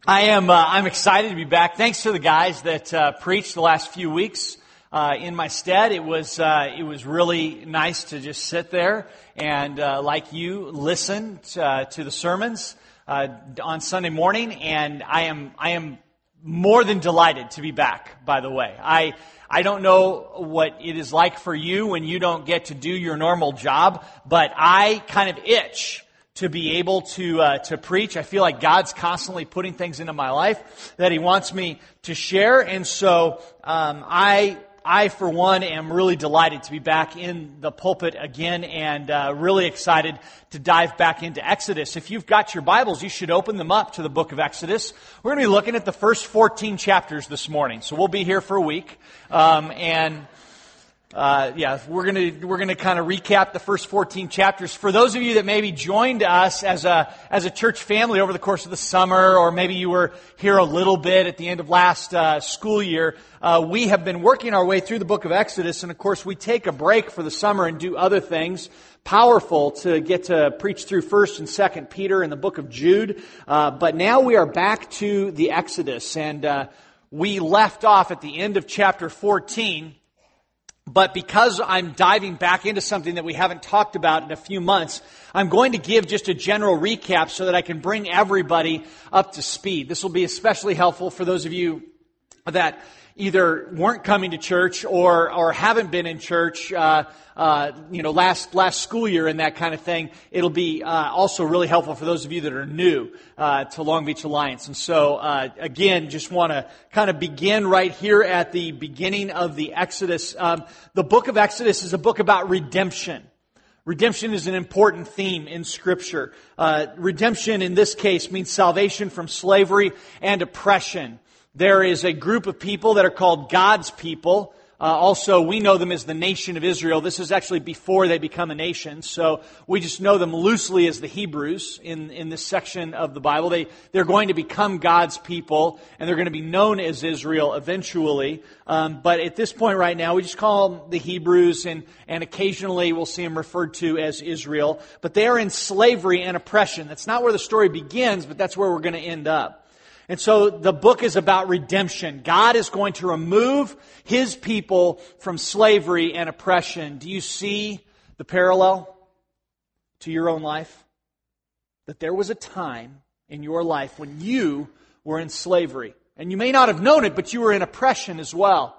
I'm excited to be back. Thanks to the guys that preached the last few weeks in my stead. It was really nice to just sit there and like you listen to the sermons on Sunday morning. And I am more than delighted to be back. By the way, I don't know what it is like for you when you don't get to do your normal job, but I kind of itch to be able to preach. I feel like God's constantly putting things into my life that He wants me to share, and so I for one am really delighted to be back in the pulpit again, and really excited to dive back into Exodus. If you've got your Bibles, you should open them up to the book of Exodus. We're going to be looking at the first 14 chapters this morning, so we'll be here for a week, we're gonna kind of recap the first 14 chapters. For those of you that maybe joined us as a church family over the course of the summer, or maybe you were here a little bit at the end of last school year, we have been working our way through the book of Exodus, and of course we take a break for the summer and do other things. Powerful to get to preach through 1st and 2nd Peter and the book of Jude, but now we are back to the Exodus, and we left off at the end of chapter 14. But because I'm diving back into something that we haven't talked about in a few months, I'm going to give just a general recap so that I can bring everybody up to speed. This will be especially helpful for those of you that either weren't coming to church or haven't been in church, last school year and that kind of thing. It'll be also really helpful for those of you that are new to Long Beach Alliance. And so, again, just want to kind of begin right here at the beginning of the Exodus. The book of Exodus is a book about redemption. Redemption is an important theme in Scripture. Redemption in this case means salvation from slavery and oppression. There is a group of people that are called God's people. Also, we know them as the nation of Israel. This is actually before they become a nation, so we just know them loosely as the Hebrews in this section of the Bible. They're going to become God's people, and they're going to be known as Israel eventually. But at this point right now, we just call them the Hebrews, and occasionally we'll see them referred to as Israel. But they are in slavery and oppression. That's not where the story begins, but that's where we're going to end up. And so the book is about redemption. God is going to remove His people from slavery and oppression. Do you see the parallel to your own life? That there was a time in your life when you were in slavery. And you may not have known it, but you were in oppression as well.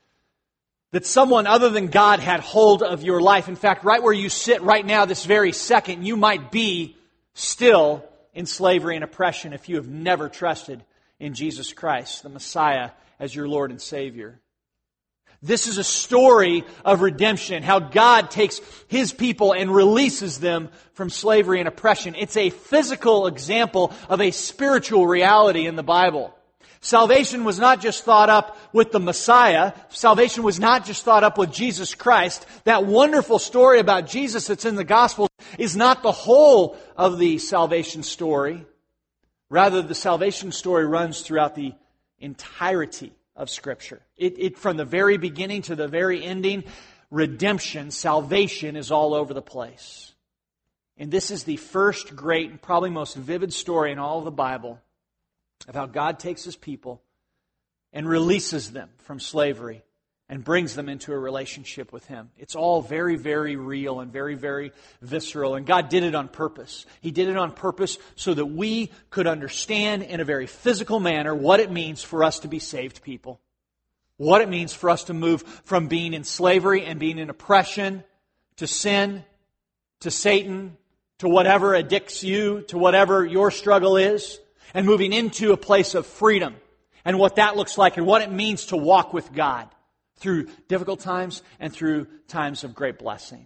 That someone other than God had hold of your life. In fact, right where you sit right now, this very second, you might be still in slavery and oppression if you have never trusted in Jesus Christ, the Messiah, as your Lord and Savior. This is a story of redemption, how God takes His people and releases them from slavery and oppression. It's a physical example of a spiritual reality in the Bible. Salvation was not just thought up with the Messiah. Salvation was not just thought up with Jesus Christ. That wonderful story about Jesus that's in the Gospels is not the whole of the salvation story. Rather, the salvation story runs throughout the entirety of Scripture. It from the very beginning to the very ending, redemption, salvation is all over the place. And this is the first great and probably most vivid story in all of the Bible of how God takes His people and releases them from slavery and brings them into a relationship with Him. It's all very, very real and very, very visceral. And God did it on purpose. He did it on purpose so that we could understand in a very physical manner what it means for us to be saved people. What it means for us to move from being in slavery and being in oppression to sin, to Satan, to whatever addicts you, to whatever your struggle is, and moving into a place of freedom and what that looks like and what it means to walk with God through difficult times and through times of great blessing.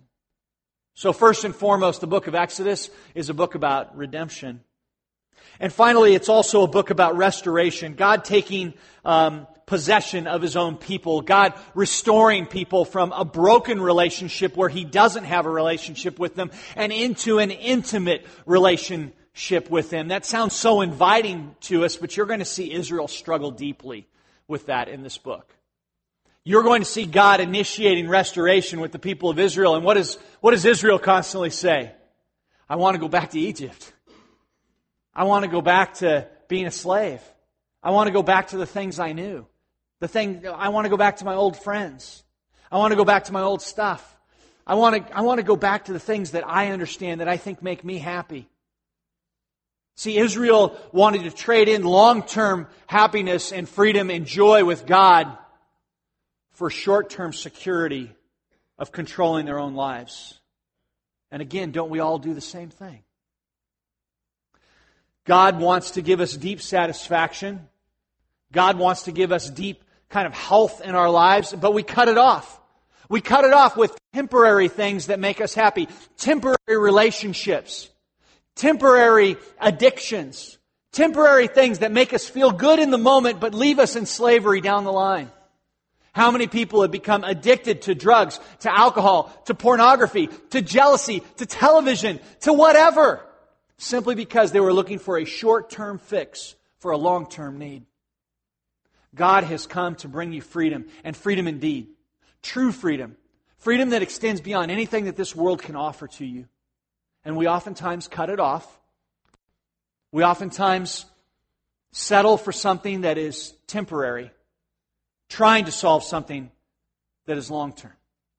So first and foremost, the book of Exodus is a book about redemption. And finally, it's also a book about restoration. God taking possession of His own people. God restoring people from a broken relationship where He doesn't have a relationship with them and into an intimate relationship with Him. That sounds so inviting to us, but you're going to see Israel struggle deeply with that in this book. You're going to see God initiating restoration with the people of Israel. And what does Israel constantly say? I want to go back to Egypt. I want to go back to being a slave. I want to go back to the things I knew. I want to go back to my old friends. I want to go back to my old stuff. I want to go back to the things that I understand, that I think make me happy. See, Israel wanted to trade in long-term happiness and freedom and joy with God for short-term security of controlling their own lives. And again, don't we all do the same thing? God wants to give us deep satisfaction. God wants to give us deep kind of health in our lives, but we cut it off. We cut it off with temporary things that make us happy, temporary relationships, temporary addictions, temporary things that make us feel good in the moment but leave us in slavery down the line. How many people have become addicted to drugs, to alcohol, to pornography, to jealousy, to television, to whatever, simply because they were looking for a short-term fix for a long-term need? God has come to bring you freedom, and freedom indeed. True freedom. Freedom that extends beyond anything that this world can offer to you. And we oftentimes cut it off. We oftentimes settle for something that is temporary, trying to solve something that is long-term.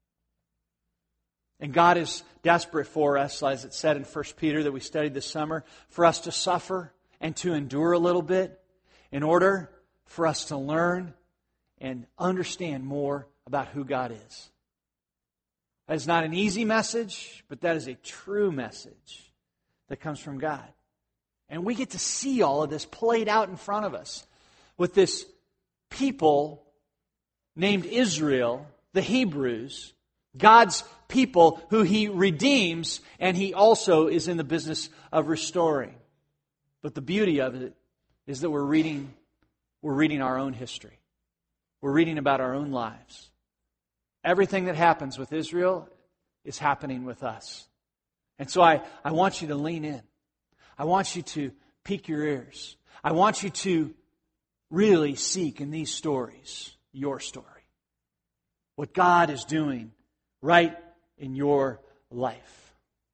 And God is desperate for us, as it said in 1 Peter that we studied this summer, for us to suffer and to endure a little bit in order for us to learn and understand more about who God is. That is not an easy message, but that is a true message that comes from God. And we get to see all of this played out in front of us with this people named Israel, the Hebrews, God's people who He redeems, and He also is in the business of restoring. But the beauty of it is that we're reading our own history. We're reading about our own lives. Everything that happens with Israel is happening with us. And so I want you to lean in. I want you to peek your ears. I want you to really seek in these stories your story. What God is doing right in your life.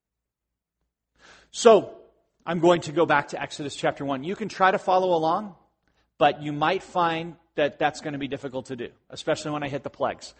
So, I'm going to go back to Exodus chapter 1. You can try to follow along, but you might find that that's going to be difficult to do, especially when I hit the plagues.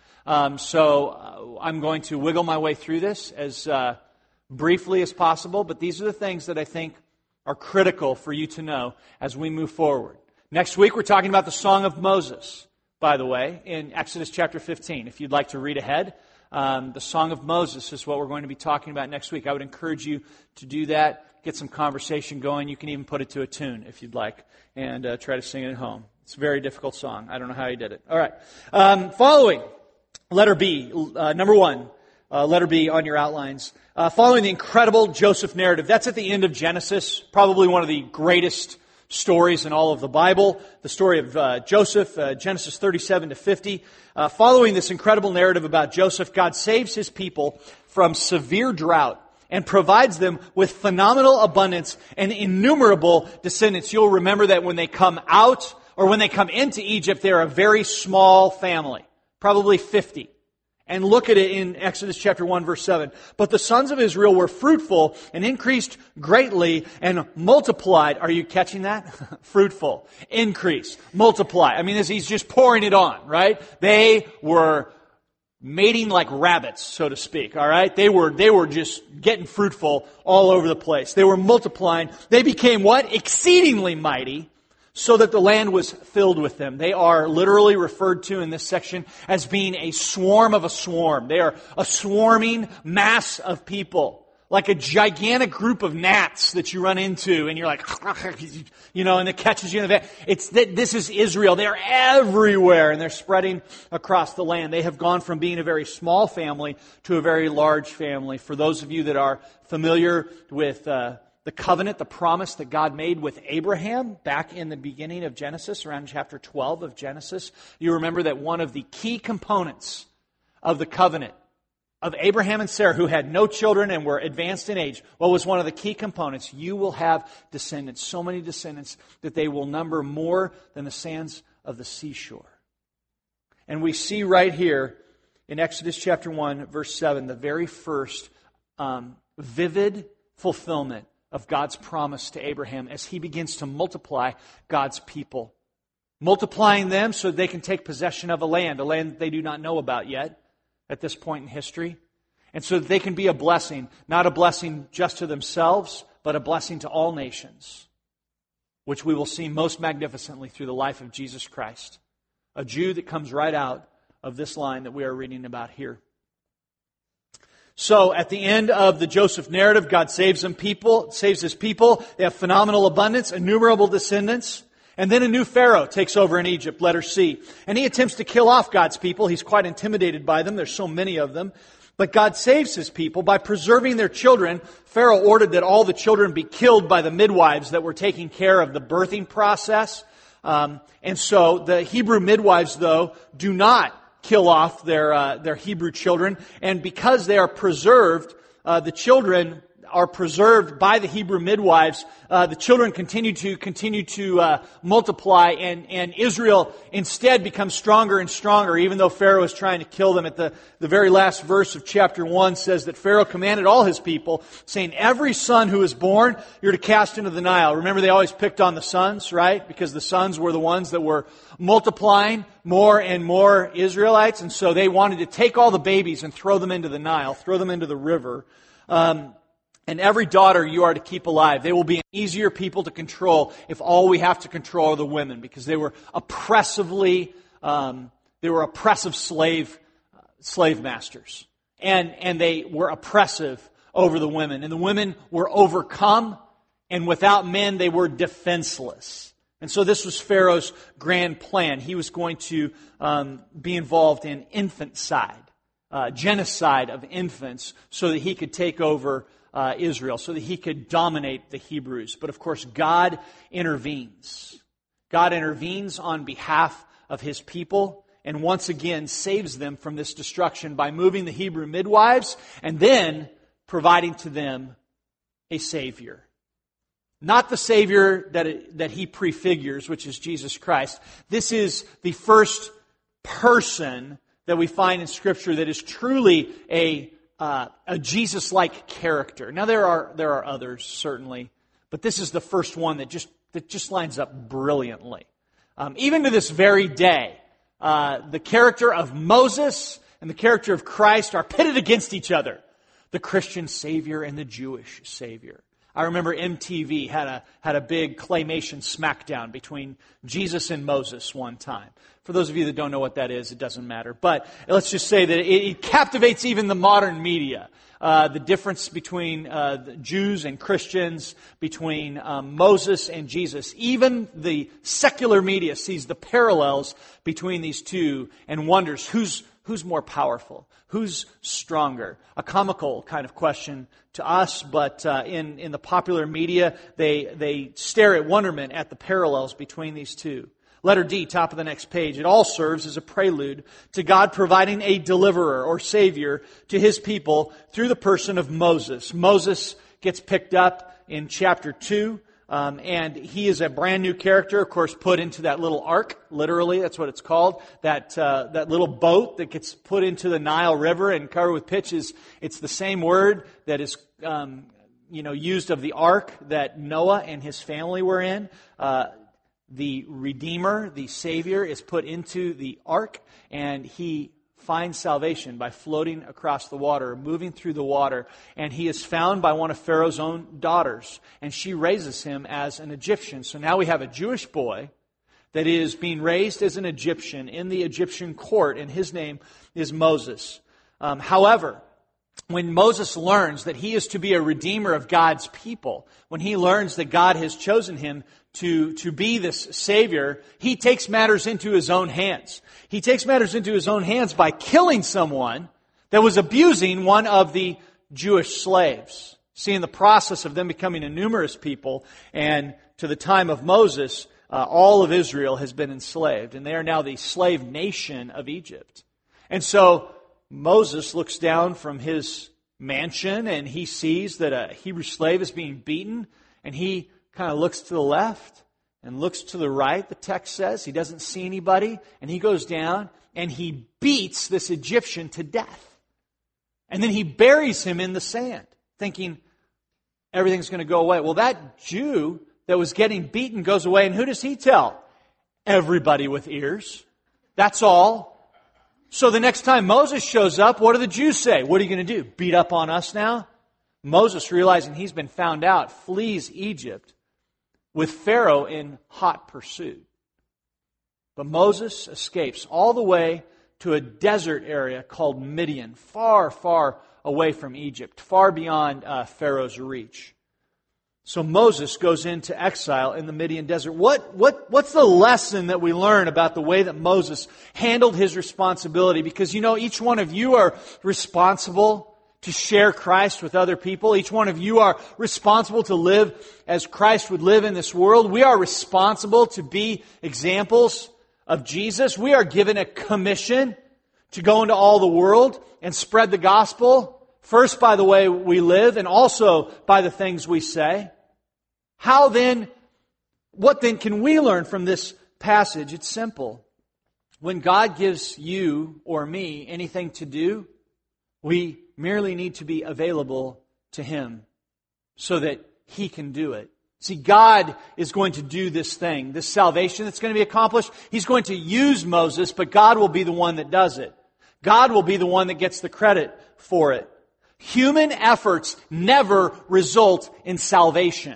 So I'm going to wiggle my way through this as briefly as possible, but these are the things that I think are critical for you to know as we move forward. Next week, we're talking about the Song of Moses, by the way, in Exodus chapter 15. If you'd like to read ahead, the Song of Moses is what we're going to be talking about next week. I would encourage you to do that, get some conversation going. You can even put it to a tune if you'd like, and try to sing it at home. It's a very difficult song. I don't know how he did it. All right. Following, letter B, number 1, letter B on your outlines. Following the incredible Joseph narrative. That's at the end of Genesis, probably one of the greatest stories in all of the Bible. The story of Joseph, Genesis 37 to 50. Following this incredible narrative about Joseph, God saves His people from severe drought and provides them with phenomenal abundance and innumerable descendants. You'll remember that when they come out or when they come into Egypt, they're a very small family, probably 50. And look at it in Exodus chapter 1, verse 7. But the sons of Israel were fruitful and increased greatly and multiplied. Are you catching that? Fruitful, increase, multiply. I mean, he's just pouring it on, right? They were mating like rabbits, so to speak, all right? They were just getting fruitful all over the place. They were multiplying. They became what? Exceedingly mighty, so that the land was filled with them. They are literally referred to in this section as being a swarm of a swarm. They are a swarming mass of people, like a gigantic group of gnats that you run into, and you're like, and it catches you in the van. This is Israel. They are everywhere, and they're spreading across the land. They have gone from being a very small family to a very large family. For those of you that are familiar with the covenant, the promise that God made with Abraham back in the beginning of Genesis, around chapter 12 of Genesis, you remember that one of the key components of the covenant of Abraham and Sarah, who had no children and were advanced in age, what was one of the key components? You will have descendants, so many descendants that they will number more than the sands of the seashore. And we see right here in Exodus chapter 1, verse 7, the very first vivid fulfillment of God's promise to Abraham as he begins to multiply God's people. Multiplying them so they can take possession of a land that they do not know about yet at this point in history. And so that they can be a blessing, not a blessing just to themselves, but a blessing to all nations, which we will see most magnificently through the life of Jesus Christ, a Jew that comes right out of this line that we are reading about here. So, at the end of the Joseph narrative, God saves His people. They have phenomenal abundance, innumerable descendants. And then a new Pharaoh takes over in Egypt, letter C. And he attempts to kill off God's people. He's quite intimidated by them. There's so many of them. But God saves His people by preserving their children. Pharaoh ordered that all the children be killed by the midwives that were taking care of the birthing process. And so the Hebrew midwives, though, do not kill off their Hebrew children. And because they are preserved, the children are preserved by the Hebrew midwives. The children continue to multiply, and Israel instead becomes stronger and stronger, even though Pharaoh is trying to kill them. At the very last verse of chapter 1 says that Pharaoh commanded all his people, saying, every son who is born, you're to cast into the Nile. Remember, they always picked on the sons, right? Because the sons were the ones that were multiplying more and more Israelites, and so they wanted to take all the babies and throw them into the Nile, throw them into the river. And every daughter you are to keep alive. They will be an easier people to control if all we have to control are the women, because they were oppressive slave masters. And they were oppressive over the women. And the women were overcome, and without men they were defenseless. And so this was Pharaoh's grand plan. He was going to be involved in infanticide, genocide of infants, so that he could take over Israel, so that he could dominate the Hebrews. But of course, God intervenes. God intervenes on behalf of His people, and once again saves them from this destruction by moving the Hebrew midwives and then providing to them a Savior. Not the Savior that He prefigures, which is Jesus Christ. This is the first person that we find in Scripture that is truly a Jesus-like character. Now there are others, certainly, but this is the first one that just lines up brilliantly. Even to this very day, the character of Moses and the character of Christ are pitted against each other. The Christian Savior and the Jewish Savior. I remember MTV had a big claymation smackdown between Jesus and Moses one time. For those of you that don't know what that is, it doesn't matter. But let's just say that it captivates even the modern media. The difference between the Jews and Christians, between Moses and Jesus. Even the secular media sees the parallels between these two and wonders who's more powerful, who's stronger. A comical kind of question to us, but in the popular media, they stare at wonderment at the parallels between these two. Letter D, top of the next page. It all serves as a prelude to God providing a deliverer or Savior to His people through the person of Moses. Moses gets picked up in chapter 2, and he is a brand new character, of course, put into that little ark, literally, that's what it's called, that little boat that gets put into the Nile River and covered with pitch. It's the same word that is used of the ark that Noah and his family were in. The Redeemer, the Savior, is put into the ark, and he finds salvation by floating across the water, moving through the water, and he is found by one of Pharaoh's own daughters, and she raises him as an Egyptian. So now we have a Jewish boy that is being raised as an Egyptian in the Egyptian court, and his name is Moses. However, when Moses learns that he is to be a redeemer of God's people, when he learns that God has chosen him to be this Savior, he takes matters into his own hands. He takes matters into his own hands by killing someone that was abusing one of the Jewish slaves. See, in the process of them becoming a numerous people, and to the time of Moses, all of Israel has been enslaved, and they are now the slave nation of Egypt. And so Moses looks down from his mansion, and he sees that a Hebrew slave is being beaten, and he kind of looks to the left and looks to the right, the text says. He doesn't see anybody, and he goes down and he beats this Egyptian to death. And then he buries him in the sand, thinking, everything's going to go away. Well, that Jew that was getting beaten goes away, and who does he tell? Everybody with ears. That's all. So the next time Moses shows up, what do the Jews say? What are you going to do? Beat up on us now? Moses, realizing he's been found out, flees Egypt with Pharaoh in hot pursuit. But Moses escapes all the way to a desert area called Midian, far, far away from Egypt, far beyond Pharaoh's reach. So Moses goes into exile in the Midian desert. What's the lesson that we learn about the way that Moses handled his responsibility? Because each one of you are responsible to share Christ with other people. Each one of you are responsible to live as Christ would live in this world. We are responsible to be examples of Jesus. We are given a commission to go into all the world and spread the gospel, first by the way we live and also by the things we say. What then can we learn from this passage? It's simple. When God gives you or me anything to do, we merely need to be available to Him so that He can do it. See, God is going to do this thing, this salvation that's going to be accomplished. He's going to use Moses, but God will be the one that does it. God will be the one that gets the credit for it. Human efforts never result in salvation.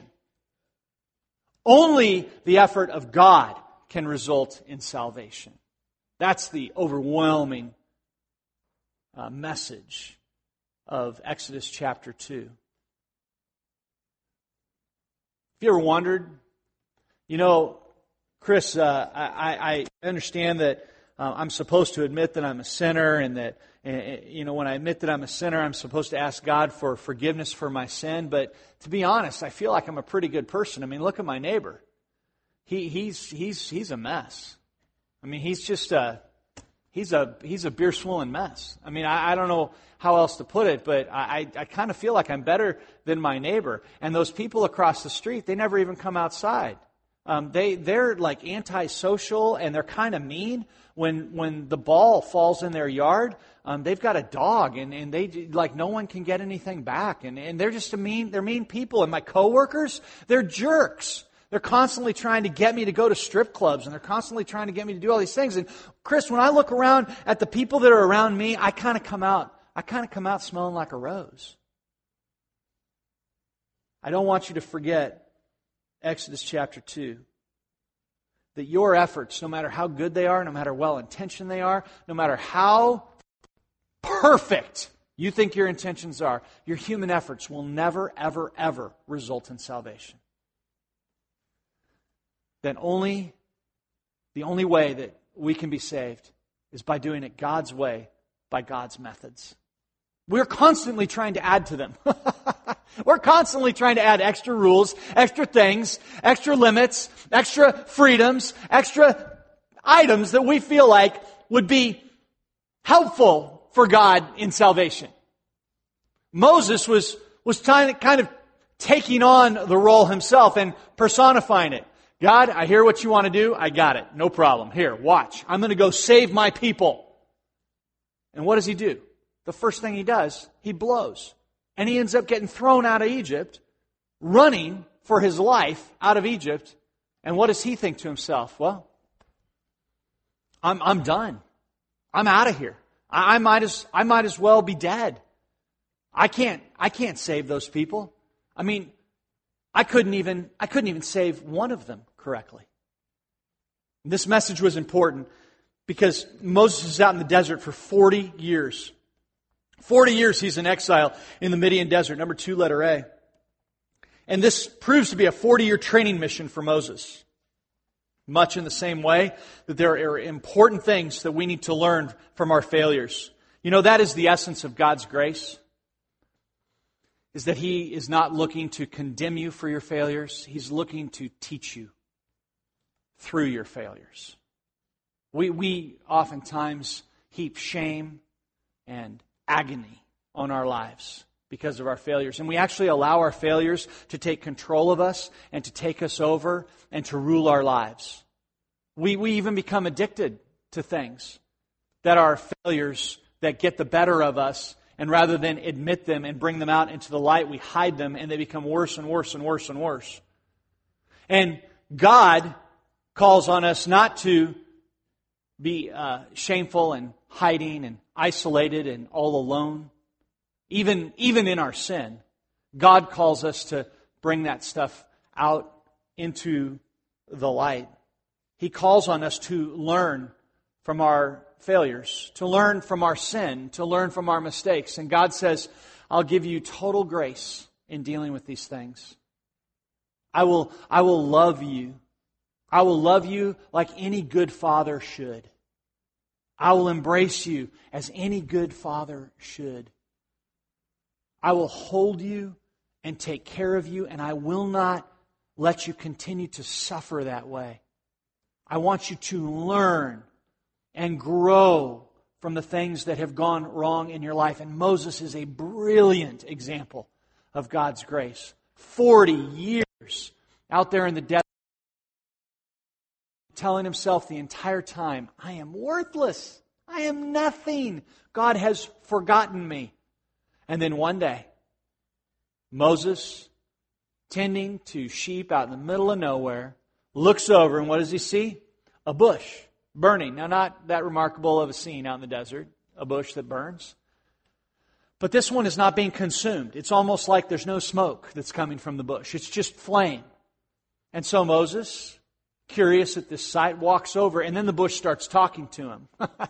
Only the effort of God can result in salvation. That's the overwhelming message of Exodus chapter 2. Have you ever wondered, Chris, I understand that I'm supposed to admit that I'm a sinner, and that, when I admit that I'm a sinner, I'm supposed to ask God for forgiveness for my sin. But to be honest, I feel like I'm a pretty good person. I mean, look at my neighbor. He's a mess. I mean, he's a beer swilling mess. I mean, I don't know how else to put it, but I kind of feel like I'm better than my neighbor. And those people across the street, they never even come outside. They're like antisocial, and they're kind of mean. When the ball falls in their yard, they've got a dog, and they like no one can get anything back, and they're just they're mean people. And my coworkers, they're jerks. They're constantly trying to get me to go to strip clubs, and they're constantly trying to get me to do all these things. And Chris, when I look around at the people that are around me, I kind of come out smelling like a rose. I don't want you to forget Exodus chapter 2. That your efforts, no matter how good they are, no matter well-intentioned they are, no matter how perfect you think your intentions are, your human efforts will never, ever, ever result in salvation. Then the only way that we can be saved is by doing it God's way, by God's methods. We're constantly trying to add to them. We're constantly trying to add extra rules, extra things, extra limits, extra freedoms, extra items that we feel like would be helpful for God in salvation. Moses was kind of taking on the role himself and personifying it. God, I hear what you want to do. I got it. No problem. Here, watch. I'm going to go save my people. And what does he do? The first thing he does, he blows. And he ends up getting thrown out of Egypt, running for his life out of Egypt. And what does he think to himself? Well, I'm done. I'm out of here. I might as well be dead. I can't save those people. I mean, I couldn't even save one of them correctly. This message was important because Moses is out in the desert for 40 years. 40 years he's in exile in the Midian desert, number 2, letter A. And this proves to be a 40-year training mission for Moses. Much in the same way that there are important things that we need to learn from our failures. That is the essence of God's grace. Is that He is not looking to condemn you for your failures. He's looking to teach you through your failures. We oftentimes heap shame and agony on our lives because of our failures. And we actually allow our failures to take control of us and to take us over and to rule our lives. We even become addicted to things that are failures that get the better of us And rather than admit them and bring them out into the light, we hide them and they become worse and worse and worse and worse. And God calls on us not to be shameful and hiding and isolated and all alone. Even in our sin, God calls us to bring that stuff out into the light. He calls on us to learn from our failures, to learn from our sin, to learn from our mistakes. And God says, I'll give you total grace in dealing with these things. I will love you. I will love you like any good father should. I will embrace you as any good father should. I will hold you and take care of you, and I will not let you continue to suffer that way. I want you to learn and grow from the things that have gone wrong in your life. And Moses is a brilliant example of God's grace. 40 years out there in the desert, telling himself the entire time, I am worthless. I am nothing. God has forgotten me. And then one day, Moses, tending to sheep out in the middle of nowhere, looks over and what does he see? A bush burning. Now, not that remarkable of a scene out in the desert, a bush that burns. But this one is not being consumed. It's almost like there's no smoke that's coming from the bush. It's just flame. And so Moses, curious at this sight, walks over, and then the bush starts talking to him.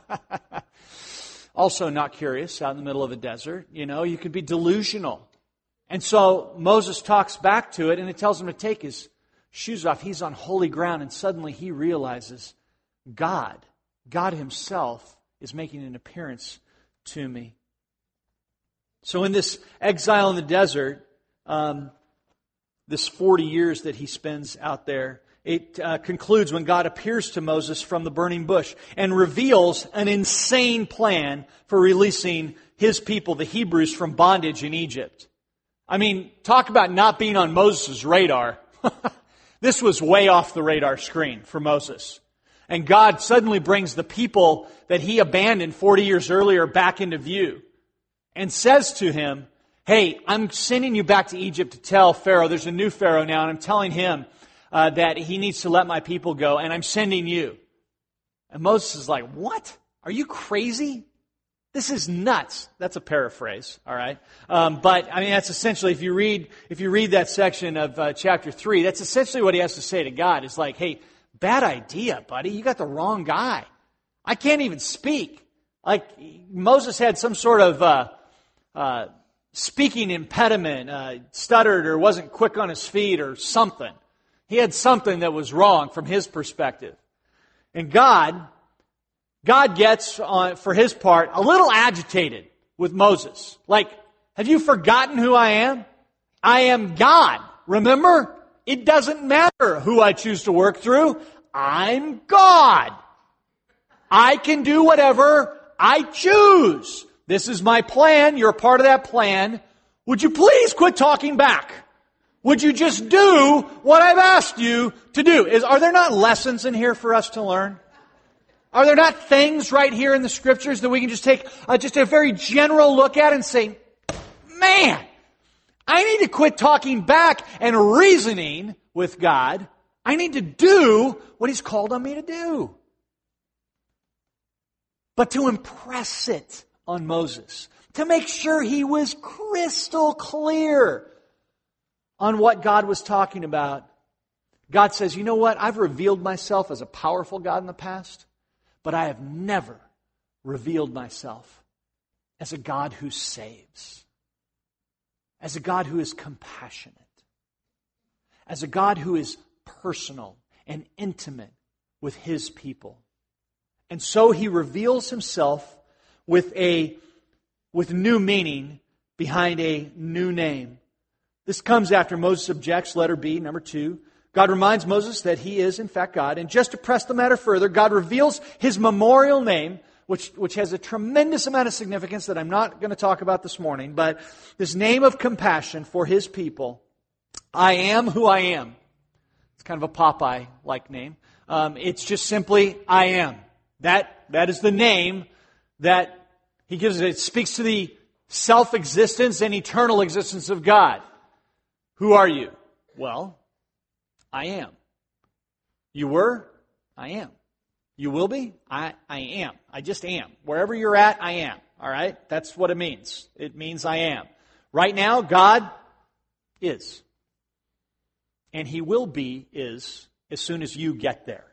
Also not curious, out in the middle of a desert. You know, you could be delusional. And so Moses talks back to it, and it tells him to take his shoes off. He's on holy ground, and suddenly he realizes God himself is making an appearance to me. So in this exile in the desert, this 40 years that he spends out there, it concludes when God appears to Moses from the burning bush and reveals an insane plan for releasing his people, the Hebrews, from bondage in Egypt. I mean, talk about not being on Moses' radar. This was way off the radar screen for Moses. And God suddenly brings the people that he abandoned 40 years earlier back into view and says to him, hey, I'm sending you back to Egypt to tell Pharaoh, there's a new Pharaoh now, and I'm telling him that he needs to let my people go, and I'm sending you. And Moses is like, what? Are you crazy? This is nuts. That's a paraphrase, all right? But, I mean, that's essentially, if you read that section of chapter 3, that's essentially what he has to say to God. It's like, hey, bad idea, buddy. You got the wrong guy. I can't even speak. Like, Moses had some sort of speaking impediment, stuttered or wasn't quick on his feet or something. He had something that was wrong from his perspective. And God gets, for his part, a little agitated with Moses. Like, have you forgotten who I am? I am God. Remember? It doesn't matter who I choose to work through. I'm God. I can do whatever I choose. This is my plan. You're a part of that plan. Would you please quit talking back? Would you just do what I've asked you to do? Are there not lessons in here for us to learn? Are there not things right here in the Scriptures that we can just take just a very general look at and say, man, I need to quit talking back and reasoning with God. I need to do what He's called on me to do. But to impress it on Moses, to make sure he was crystal clear on what God was talking about, God says, you know what? I've revealed myself as a powerful God in the past, but I have never revealed myself as a God who saves, as a God who is compassionate, as a God who is personal and intimate with His people. And so He reveals Himself with new meaning behind a new name. This comes after Moses objects, letter B, number 2. God reminds Moses that He is, in fact, God. And just to press the matter further, God reveals His memorial name, which has a tremendous amount of significance that I'm not going to talk about this morning, but this name of compassion for His people. I am who I am. It's kind of a Popeye-like name. It's just simply, I am. That is the name that He gives it. It speaks to the self-existence and eternal existence of God. Who are you? Well, I am. You were? I am. You will be? I am. I just am. Wherever you're at, I am. All right? That's what it means. It means I am. Right now, God is. And He will be is as soon as you get there.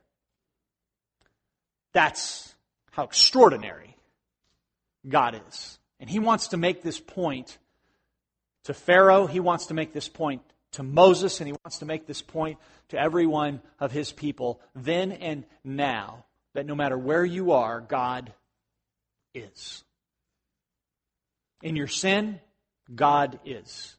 That's how extraordinary God is. And He wants to make this point to Pharaoh. He wants to make this point to Moses. And He wants to make this point to every one of His people then and now. That no matter where you are, God is. In your sin, God is.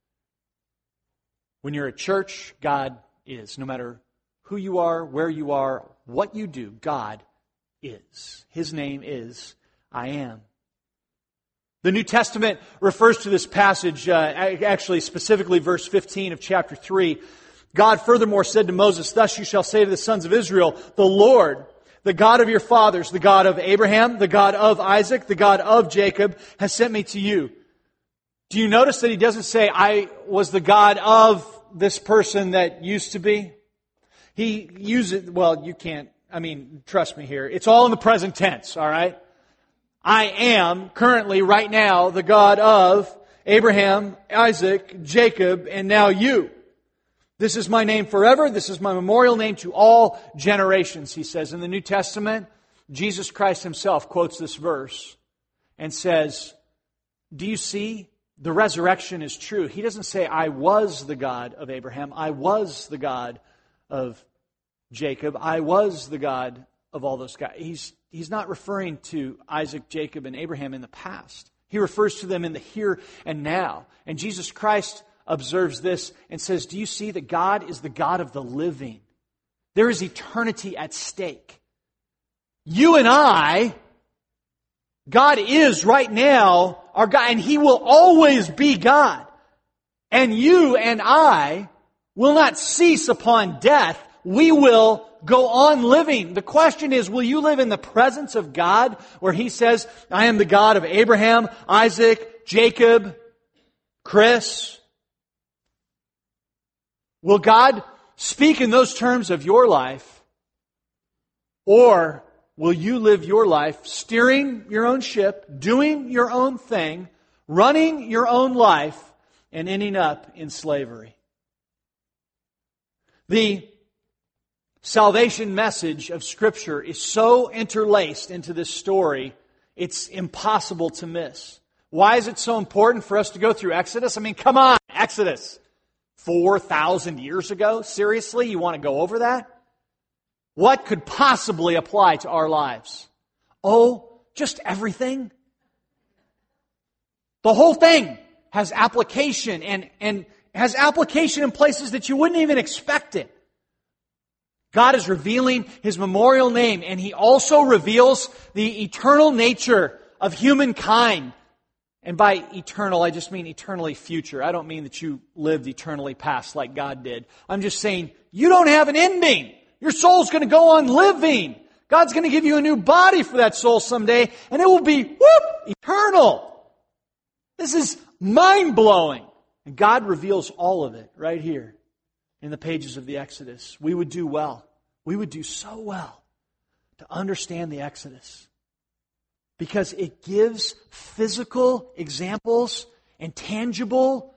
When you're at church, God is. No matter who you are, where you are, what you do, God is. His name is I am. The New Testament refers to this passage, actually specifically verse 15 of chapter 3. God furthermore said to Moses, "Thus you shall say to the sons of Israel, the Lord, the God of your fathers, the God of Abraham, the God of Isaac, the God of Jacob, has sent me to you." Do you notice that He doesn't say, "I was the God of this person that used to be"? He uses, well, you can't, trust me here. It's all in the present tense, all right? I am currently, right now, the God of Abraham, Isaac, Jacob, and now you. This is my name forever. This is my memorial name to all generations, He says. In the New Testament, Jesus Christ Himself quotes this verse and says, do you see? The resurrection is true. He doesn't say, I was the God of Abraham. I was the God of Jacob. I was the God of all those guys. He's not referring to Isaac, Jacob, and Abraham in the past. He refers to them in the here and now. And Jesus Christ observes this and says, do you see that God is the God of the living? There is eternity at stake. You and I, God is right now our God, and He will always be God. And you and I will not cease upon death. We will go on living. The question is, will you live in the presence of God where He says, I am the God of Abraham, Isaac, Jacob, Chris? Will God speak in those terms of your life? Or will you live your life steering your own ship, doing your own thing, running your own life, and ending up in slavery? The salvation message of Scripture is so interlaced into this story, it's impossible to miss. Why is it so important for us to go through Exodus? Come on, Exodus. 4,000 years ago? Seriously, you want to go over that? What could possibly apply to our lives? Oh, just everything. The whole thing has application and has application in places that you wouldn't even expect it. God is revealing His memorial name, and He also reveals the eternal nature of humankind. And by eternal, I just mean eternally future. I don't mean that you lived eternally past like God did. I'm just saying you don't have an ending. Your soul's going to go on living. God's going to give you a new body for that soul someday, and it will be, eternal. This is mind-blowing. And God reveals all of it right here in the pages of the Exodus. We would do well. We would do so well to understand the Exodus, because it gives physical examples and tangible,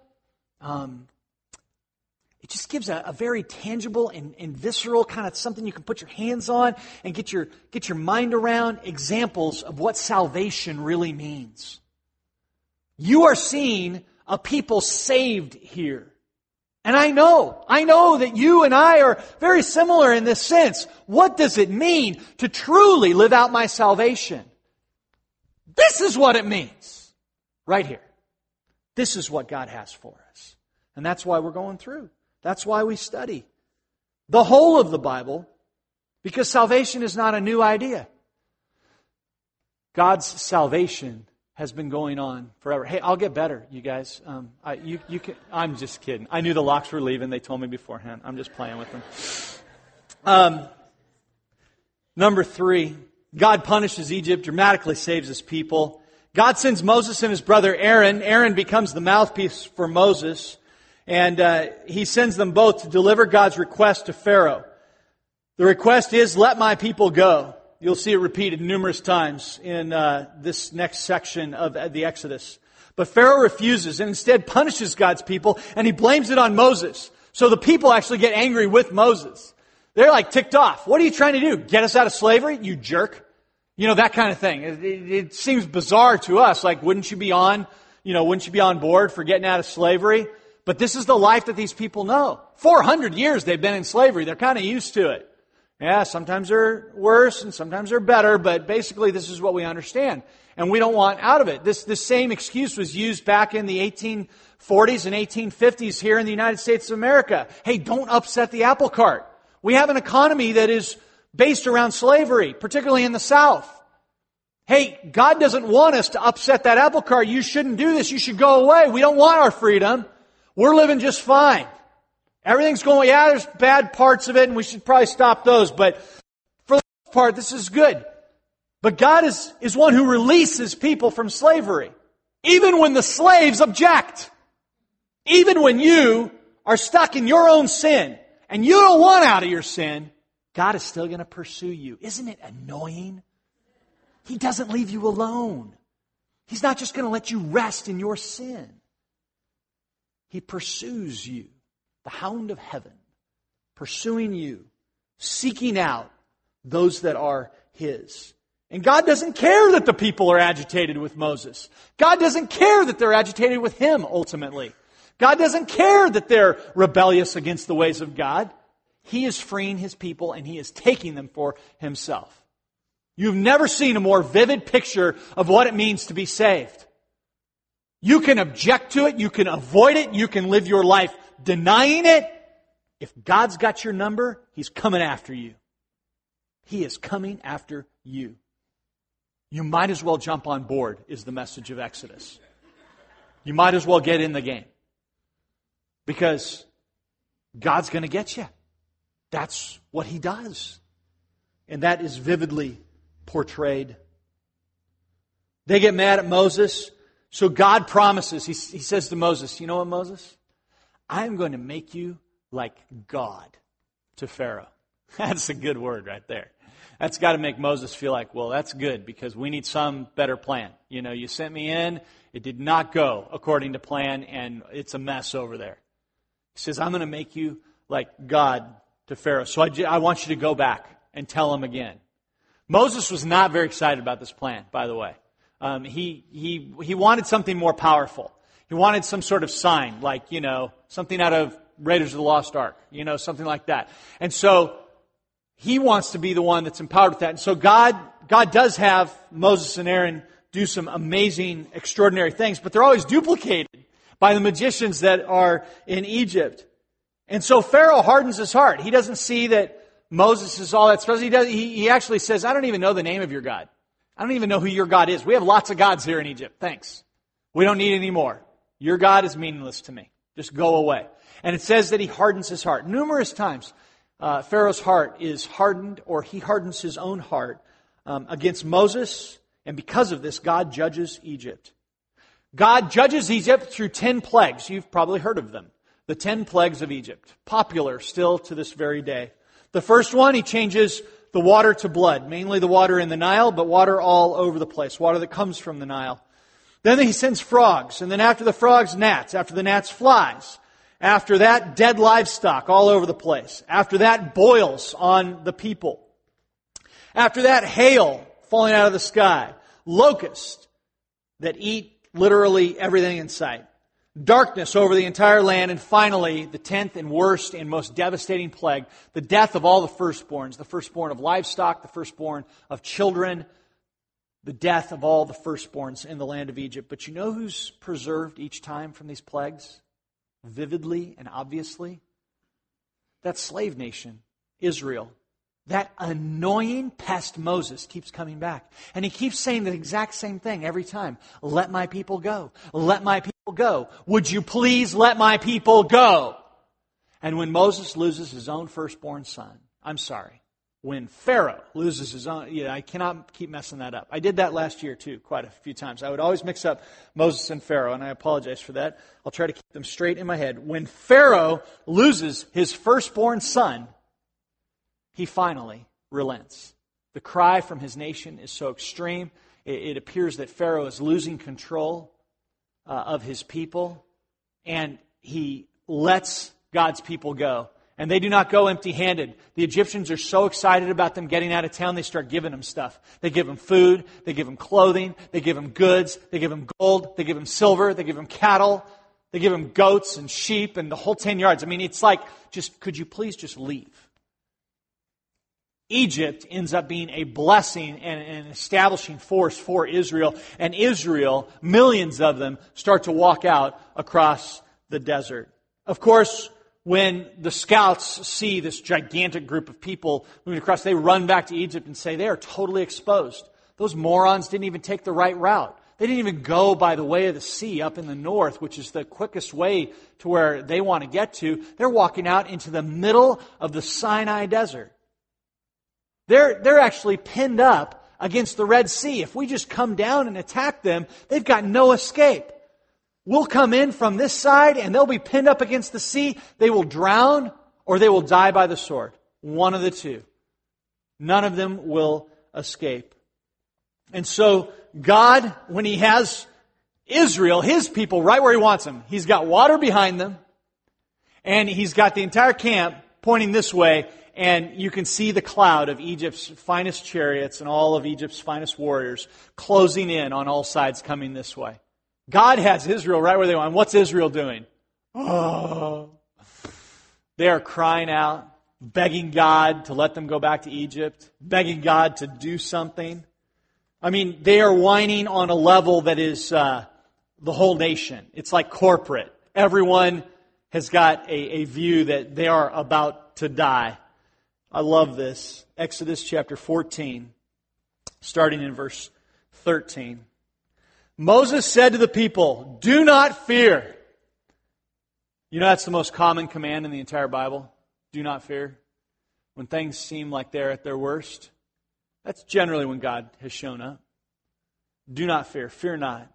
it just gives a very tangible and visceral kind of something you can put your hands on and get your mind around, examples of what salvation really means. You are seeing a people saved here. And I know that you and I are very similar in this sense. What does it mean to truly live out my salvation? This is what it means. Right here. This is what God has for us. And that's why we're going through. That's why we study the whole of the Bible, because salvation is not a new idea. God's salvation has been going on forever. Hey, I'll get better, you guys. I'm just kidding. I knew the locks were leaving. They told me beforehand. I'm just playing with them. Number 3, God punishes Egypt, dramatically saves His people. God sends Moses and his brother Aaron. Aaron becomes the mouthpiece for Moses. And he sends them both to deliver God's request to Pharaoh. The request is, let my people go. You'll see it repeated numerous times in this next section of the Exodus. But Pharaoh refuses and instead punishes God's people, and he blames it on Moses. So the people actually get angry with Moses. They're like ticked off. What are you trying to do? Get us out of slavery? You jerk. You know, that kind of thing. It seems bizarre to us. Like, wouldn't you be on board for getting out of slavery? But this is the life that these people know. 400 years they've been in slavery. They're kind of used to it. Yeah, sometimes they're worse and sometimes they're better, but basically this is what we understand. And we don't want out of it. This same excuse was used back in the 1840s and 1850s here in the United States of America. Hey, don't upset the apple cart. We have an economy that is based around slavery, particularly in the South. Hey, God doesn't want us to upset that apple cart. You shouldn't do this. You should go away. We don't want our freedom. We're living just fine. Everything's going, yeah, there's bad parts of it, and we should probably stop those. But for the most part, this is good. But God is one who releases people from slavery. Even when the slaves object. Even when you are stuck in your own sin, and you don't want out of your sin, God is still going to pursue you. Isn't it annoying? He doesn't leave you alone. He's not just going to let you rest in your sin. He pursues you, the hound of heaven, pursuing you, seeking out those that are His. And God doesn't care that the people are agitated with Moses. God doesn't care that they're agitated with Him, ultimately. God doesn't care that they're rebellious against the ways of God. He is freeing His people and He is taking them for Himself. You've never seen a more vivid picture of what it means to be saved. You can object to it, you can avoid it, you can live your life denying it. If God's got your number, He's coming after you. He is coming after you. You might as well jump on board, is the message of Exodus. You might as well get in the game. Because God's going to get you. That's what He does. And that is vividly portrayed. They get mad at Moses. So God promises. He says to Moses, you know what, Moses? I'm going to make you like God to Pharaoh. That's a good word right there. That's got to make Moses feel like, well, that's good because we need some better plan. You know, you sent me in. It did not go according to plan and it's a mess over there. He says, I'm going to make you like God to Pharaoh. So I want you to go back and tell him again. Moses was not very excited about this plan, by the way. He wanted something more powerful. He wanted some sort of sign, like, you know, something out of Raiders of the Lost Ark, you know, something like that. And so he wants to be the one that's empowered with that. And so God does have Moses and Aaron do some amazing, extraordinary things, but they're always duplicated by the magicians that are in Egypt. And so Pharaoh hardens his heart. He doesn't see that Moses is all that special. He actually says, I don't even know the name of your God. I don't even know who your God is. We have lots of gods here in Egypt. Thanks. We don't need any more. Your God is meaningless to me. Just go away. And it says that he hardens his heart. Numerous times, Pharaoh's heart is hardened, or he hardens his own heart against Moses. And because of this, God judges Egypt. God judges Egypt through 10 plagues. You've probably heard of them. The 10 plagues of Egypt. Popular still to this very day. The first one, he changes the water to blood. Mainly the water in the Nile, but water all over the place. Water that comes from the Nile. Then he sends frogs. And then after the frogs, gnats. After the gnats, flies. After that, dead livestock all over the place. After that, boils on the people. After that, hail falling out of the sky. Locusts that eat literally everything in sight. Darkness over the entire land. And finally, the 10th and worst and most devastating plague, the death of all the firstborns. The firstborn of livestock, the firstborn of children, the death of all the firstborns in the land of Egypt. But you know who's preserved each time from these plagues? Vividly and obviously? That slave nation, Israel. That annoying pest Moses keeps coming back. And he keeps saying the exact same thing every time. Let my people go. Let my people go. Would you please let my people go? And when Moses loses his own firstborn son, I'm sorry, when Pharaoh loses his own. I cannot keep messing that up. I did that last year too, quite a few times. I would always mix up Moses and Pharaoh, and I apologize for that. I'll try to keep them straight in my head. When Pharaoh loses his firstborn son, he finally relents. The cry from his nation is so extreme. It appears that Pharaoh is losing control of his people, and he lets God's people go. And they do not go empty-handed. The Egyptians are so excited about them getting out of town, they start giving them stuff. They give them food, they give them clothing, they give them goods, they give them gold, they give them silver, they give them cattle, they give them goats and sheep and the whole 10 yards. I mean, it's like, could you please just leave? Egypt ends up being a blessing and an establishing force for Israel. And Israel, millions of them, start to walk out across the desert. Of course, when the scouts see this gigantic group of people moving across, they run back to Egypt and say, they are totally exposed. Those morons didn't even take the right route. They didn't even go by the way of the sea up in the north, which is the quickest way to where they want to get to. They're walking out into the middle of the Sinai desert. They're actually pinned up against the Red Sea. If we just come down and attack them, they've got no escape. We'll come in from this side and they'll be pinned up against the sea. They will drown or they will die by the sword. One of the two. None of them will escape. And so God, when He has Israel, His people, right where He wants them, He's got water behind them and He's got the entire camp pointing this way, and you can see the cloud of Egypt's finest chariots and all of Egypt's finest warriors closing in on all sides coming this way. God has Israel right where they want. What's Israel doing? Oh. They are crying out, begging God to let them go back to Egypt, begging God to do something. I mean, they are whining on a level that is the whole nation. It's like corporate. Everyone has got a view that they are about to die. I love this. Exodus chapter 14, starting in verse 13. Moses said to the people, "Do not fear." You know that's the most common command in the entire Bible. Do not fear. When things seem like they're at their worst, that's generally when God has shown up. Do not fear. Fear not.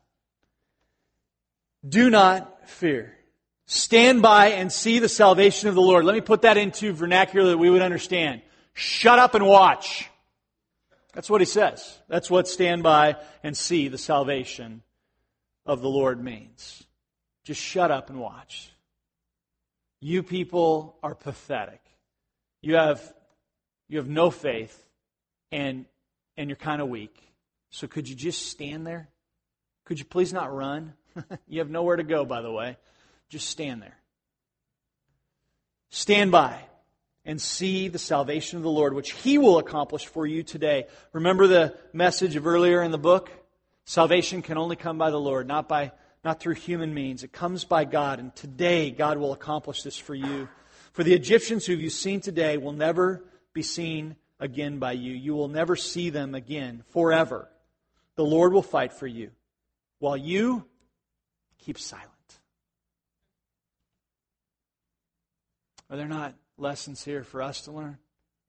Do not fear. Stand by and see the salvation of the Lord. Let me put that into vernacular that we would understand. Shut up and watch. That's what he says. That's what stand by and see the salvation of the Lord means. Just shut up and watch. You people are pathetic. You have no faith and you're kind of weak. So could you just stand there? Could you please not run? You have nowhere to go, by the way. Just stand there. Stand by and see the salvation of the Lord, which He will accomplish for you today. Remember the message of earlier in the book? Salvation can only come by the Lord, not through human means. It comes by God, and today God will accomplish this for you. For the Egyptians who you've seen today will never be seen again by you. You will never see them again forever. The Lord will fight for you, while you keep silent. Are there not lessons here for us to learn?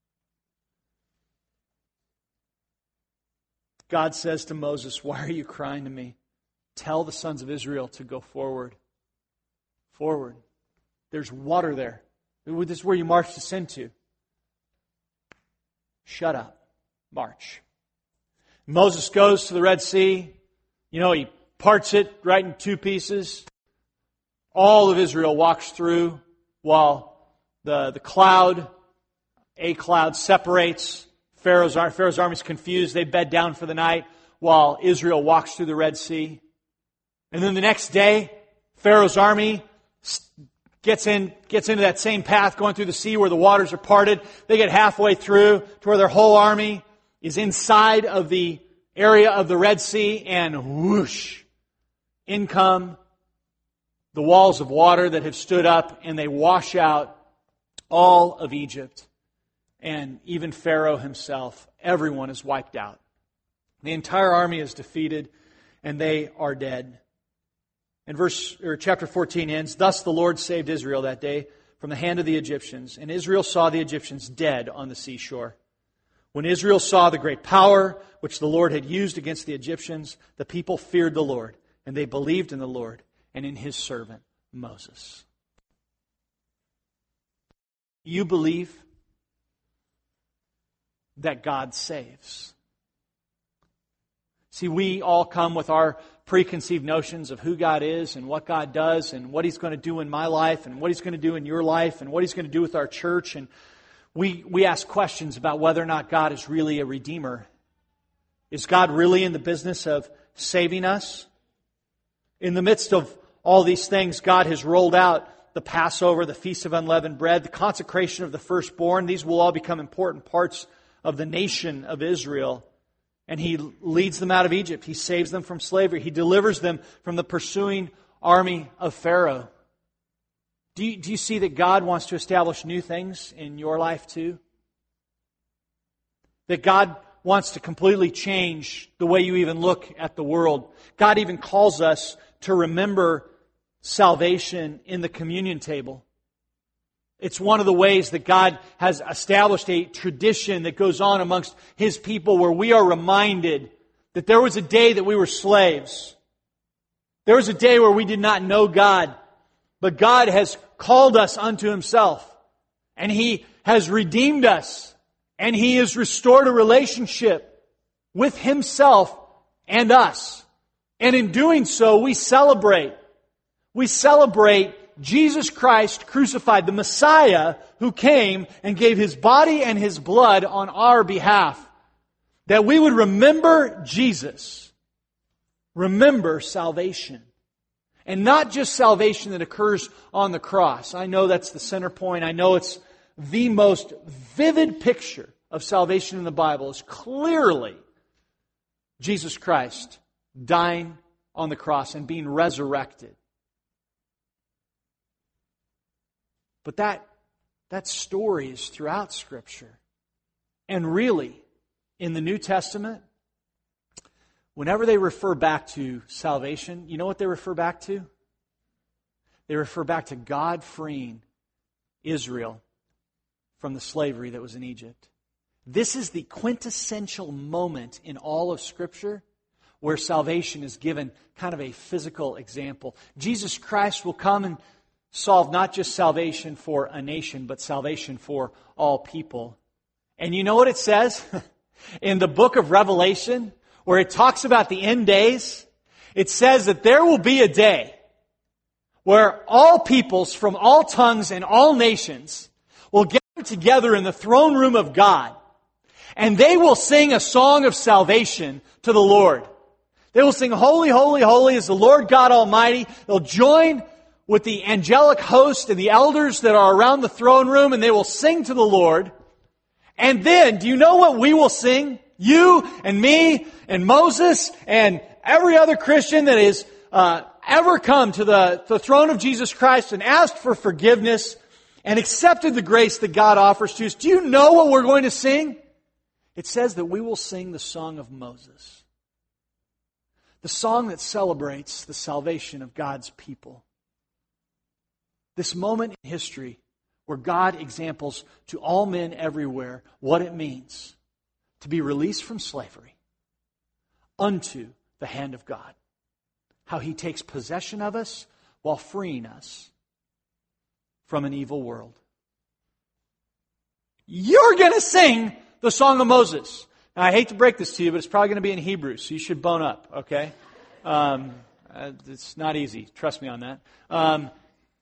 God says to Moses, "Why are you crying to me? Tell the sons of Israel to go forward." Forward. There's water there. This is where you march to sin to. Shut up. March. Moses goes to the Red Sea. He parts it right in two pieces. All of Israel walks through while the cloud separates. Pharaoh's army is confused. They bed down for the night while Israel walks through the Red Sea. And then the next day, Pharaoh's army gets into that same path going through the sea where the waters are parted. They get halfway through to where their whole army is inside of the area of the Red Sea, and whoosh, in come the walls of water that have stood up, and they wash out all of Egypt, and even Pharaoh himself. Everyone is wiped out. The entire army is defeated, and they are dead. And chapter 14 ends, "Thus the Lord saved Israel that day from the hand of the Egyptians, and Israel saw the Egyptians dead on the seashore. When Israel saw the great power which the Lord had used against the Egyptians, the people feared the Lord, and they believed in the Lord and in His servant Moses. You believe that God saves. See, we all come with our preconceived notions of who God is and what God does and what He's going to do in my life and what He's going to do in your life and what He's going to do with our church. And we ask questions about whether or not God is really a redeemer. Is God really in the business of saving us? In the midst of all these things, God has rolled out the Passover, the Feast of Unleavened Bread, the consecration of the firstborn. These will all become important parts of the nation of Israel. And He leads them out of Egypt. He saves them from slavery. He delivers them from the pursuing army of Pharaoh. Do you see that God wants to establish new things in your life too? That God wants to completely change the way you even look at the world. God even calls us to remember salvation in the communion table. It's one of the ways that God has established a tradition that goes on amongst His people where we are reminded that there was a day that we were slaves. There was a day where we did not know God, but God has called us unto Himself, and He has redeemed us, and He has restored a relationship with Himself and us. And in doing so, we celebrate. We celebrate Jesus Christ crucified, the Messiah who came and gave His body and His blood on our behalf. That we would remember Jesus. Remember salvation. And not just salvation that occurs on the cross. I know that's the center point. I know it's the most vivid picture of salvation in the Bible is clearly Jesus Christ dying on the cross and being resurrected. But that story is throughout Scripture. And really, in the New Testament, whenever they refer back to salvation, you know what they refer back to? They refer back to God freeing Israel from the slavery that was in Egypt. This is the quintessential moment in all of Scripture where salvation is given kind of a physical example. Jesus Christ will come and solve not just salvation for a nation, but salvation for all people. And you know what it says? In the book of Revelation, where it talks about the end days, it says that there will be a day where all peoples from all tongues and all nations will gather together in the throne room of God, and they will sing a song of salvation to the Lord. They will sing, "Holy, holy, holy is the Lord God Almighty." They'll join with the angelic host and the elders that are around the throne room, and they will sing to the Lord. And then, do you know what we will sing? You and me and Moses and every other Christian that has ever come to the throne of Jesus Christ and asked for forgiveness and accepted the grace that God offers to us. Do you know what we're going to sing? It says that we will sing the song of Moses. The song that celebrates the salvation of God's people. This moment in history where God examples to all men everywhere what it means to be released from slavery unto the hand of God. How He takes possession of us while freeing us from an evil world. You're going to sing the Song of Moses. Now, I hate to break this to you, but it's probably going to be in Hebrew, so you should bone up, okay? It's not easy. Trust me on that.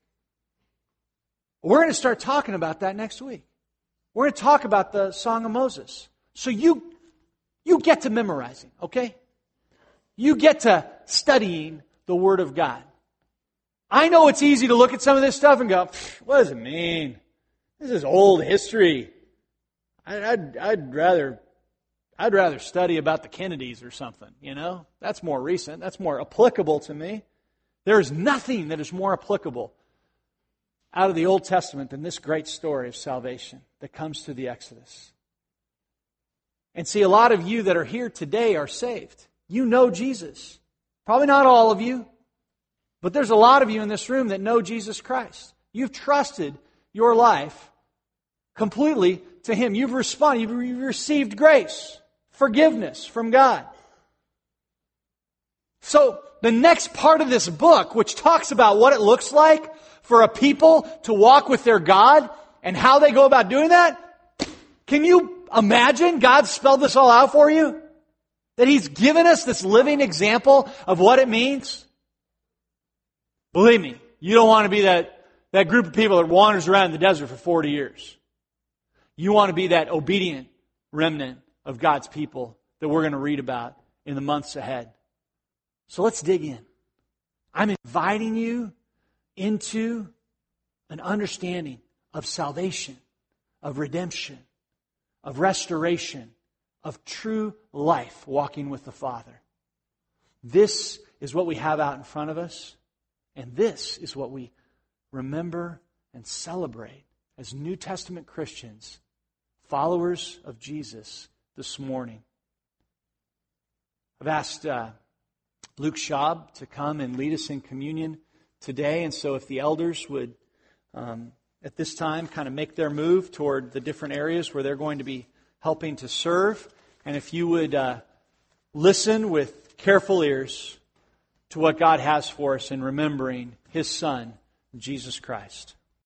We're going to start talking about that next week. We're going to talk about the Song of Moses. So you get to memorizing, okay? You get to studying the Word of God. I know it's easy to look at some of this stuff and go, what does it mean? This is old history. I'd rather study about the Kennedys or something, you know? That's more recent. That's more applicable to me. There is nothing that is more applicable out of the Old Testament than this great story of salvation that comes through the Exodus. And see, a lot of you that are here today are saved. You know Jesus. Probably not all of you, but there's a lot of you in this room that know Jesus Christ. You've trusted your life completely to Him. You've responded. You've received grace, forgiveness from God. So the next part of this book, which talks about what it looks like for a people to walk with their God and how they go about doing that, can you imagine God spelled this all out for you? That He's given us this living example of what it means? Believe me, you don't want to be that group of people that wanders around in the desert for 40 years. You want to be that obedient remnant of God's people that we're going to read about in the months ahead. So let's dig in. I'm inviting you into an understanding of salvation, of redemption, of restoration, of true life walking with the Father. This is what we have out in front of us, and this is what we remember and celebrate as New Testament Christians, followers of Jesus, this morning. I've asked Luke Schaub to come and lead us in communion today, and so if the elders would, at this time, kind of make their move toward the different areas where they're going to be helping to serve, and if you would listen with careful ears to what God has for us in remembering His Son, Jesus Christ.